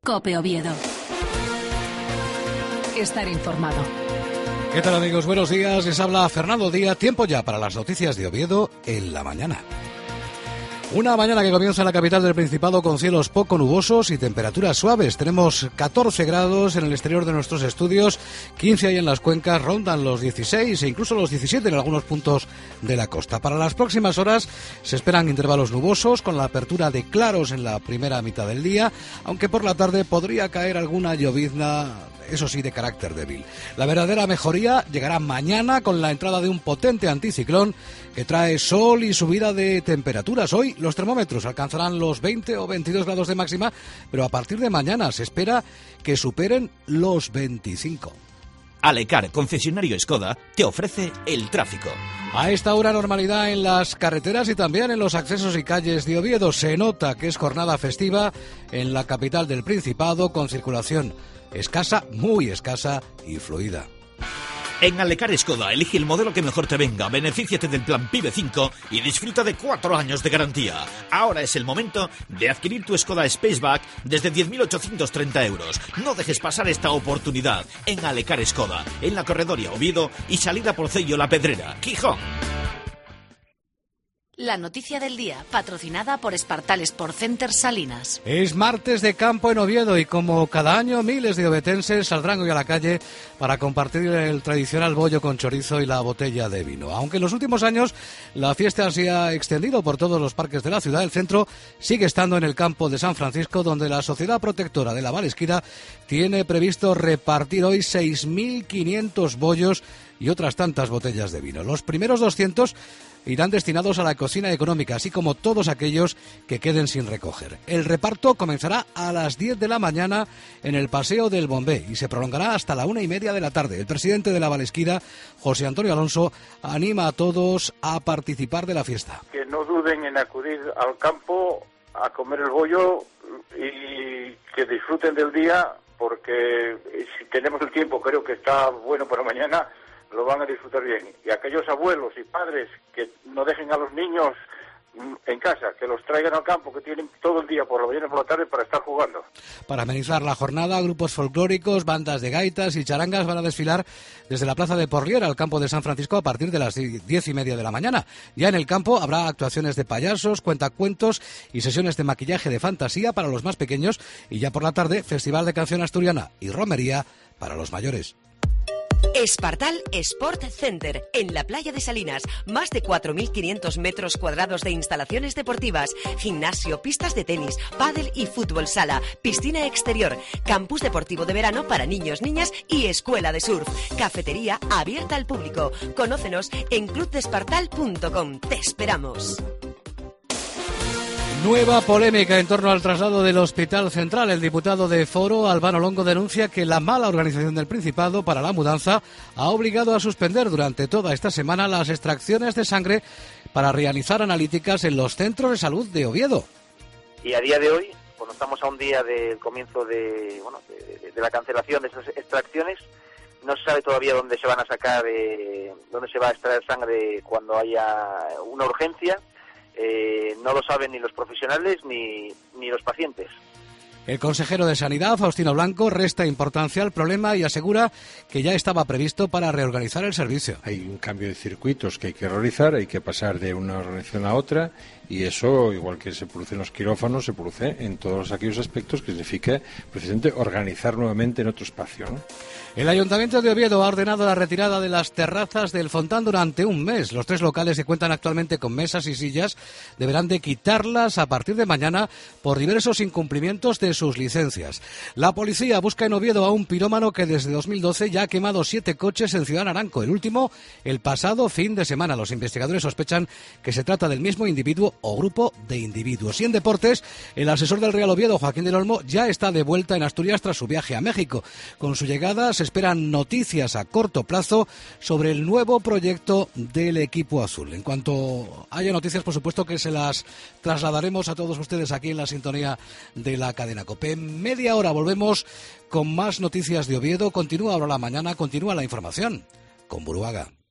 COPE Oviedo. Estar informado. ¿Qué tal, amigos? Buenos días. Les habla Fernando Díaz. Tiempo ya para las noticias de Oviedo en la mañana. Una mañana que comienza en la capital del Principado con cielos poco nubosos y temperaturas suaves. Tenemos 14 grados en el exterior de nuestros estudios, 15 ahí en las cuencas, rondan los 16 e incluso los 17 en algunos puntos de la costa. Para las próximas horas se esperan intervalos nubosos con la apertura de claros en la primera mitad del día, aunque por la tarde podría caer alguna llovizna, eso sí, de carácter débil. La verdadera mejoría llegará mañana con la entrada de un potente anticiclón que trae sol y subida de temperaturas. Hoy los termómetros alcanzarán los 20 o 22 grados de máxima, pero a partir de mañana se espera que superen los 25. Alecar, concesionario Skoda, te ofrece el tráfico. A esta hora normalidad en las carreteras y también en los accesos y calles de Oviedo. Se nota que es jornada festiva en la capital del Principado con circulación escasa, muy escasa y fluida. En Alecar Skoda, elige el modelo que mejor te venga, benefíciate del plan PIBE 5 y disfruta de 4 años de garantía. Ahora es el momento de adquirir tu Skoda Spaceback desde 10.830 euros. No dejes pasar esta oportunidad en Alecar Skoda, en la Corredoria Oviedo y salida por Cello La Pedrera, Gijón. La noticia del día, patrocinada por Espartal Sport Center Salinas. Es martes de campo en Oviedo y como cada año miles de ovetenses saldrán hoy a la calle para compartir el tradicional bollo con chorizo y la botella de vino. Aunque en los últimos años la fiesta se ha extendido por todos los parques de la ciudad, el centro sigue estando en el campo de San Francisco, donde la Sociedad Protectora de la Valesquida tiene previsto repartir hoy 6.500 bollos y otras tantas botellas de vino. Los primeros 200 irán destinados a la cocina económica, así como todos aquellos que queden sin recoger. El reparto comenzará a las 10 de la mañana en el Paseo del Bombé y se prolongará hasta la 1:30 de la tarde. El presidente de la Valesquida, José Antonio Alonso, anima a todos a participar de la fiesta. Que no duden en acudir al campo a comer el bollo y que disfruten del día, porque si tenemos el tiempo, creo que está bueno para mañana, lo van a disfrutar bien. Y aquellos abuelos y padres que no dejen a los niños en casa, que los traigan al campo, que tienen todo el día, por la mañana y por la tarde, para estar jugando. Para amenizar la jornada, grupos folclóricos, bandas de gaitas y charangas van a desfilar desde la plaza de Porlier al campo de San Francisco a partir de las 10:30 de la mañana. Ya en el campo habrá actuaciones de payasos, cuentacuentos y sesiones de maquillaje de fantasía para los más pequeños, y ya por la tarde, Festival de Canción Asturiana y romería para los mayores. Espartal Sport Center, en la playa de Salinas. Más de 4.500 metros cuadrados de instalaciones deportivas, gimnasio, pistas de tenis, pádel y fútbol sala, piscina exterior, campus deportivo de verano para niños, niñas y escuela de surf, cafetería abierta al público. Conócenos en clubdespartal.com. Te esperamos. Nueva polémica en torno al traslado del Hospital Central. El diputado de Foro, Albano Longo, denuncia que la mala organización del Principado para la mudanza ha obligado a suspender durante toda esta semana las extracciones de sangre para realizar analíticas en los centros de salud de Oviedo. Y a día de hoy, cuando estamos a un día del comienzo de la cancelación de esas extracciones, no se sabe todavía dónde se van a sacar, dónde se va a extraer sangre cuando haya una urgencia. No lo saben ni los profesionales ni los pacientes. El consejero de Sanidad, Faustino Blanco, resta importancia al problema y asegura que ya estaba previsto para reorganizar el servicio. Hay un cambio de circuitos que hay que realizar, hay que pasar de una organización a otra, y eso, igual que se produce en los quirófanos, se produce en todos aquellos aspectos que significa precisamente organizar nuevamente en otro espacio, ¿no? El Ayuntamiento de Oviedo ha ordenado la retirada de las terrazas del Fontán durante un mes. Los 3 locales que cuentan actualmente con mesas y sillas deberán de quitarlas a partir de mañana por diversos incumplimientos de sus licencias. La policía busca en Oviedo a un pirómano que desde 2012 ya ha quemado 7 coches en Ciudad Naranco, el último el pasado fin de semana. Los investigadores sospechan que se trata del mismo individuo o grupo de individuos. Y en deportes, el asesor del Real Oviedo, Joaquín del Olmo, ya está de vuelta en Asturias tras su viaje a México. Con su llegada se esperan noticias a corto plazo sobre el nuevo proyecto del equipo azul. En cuanto haya noticias, por supuesto que se las trasladaremos a todos ustedes aquí en la sintonía de la cadena COPE. En media hora volvemos con más noticias de Oviedo. Continúa ahora la mañana, continúa la información con Buruaga.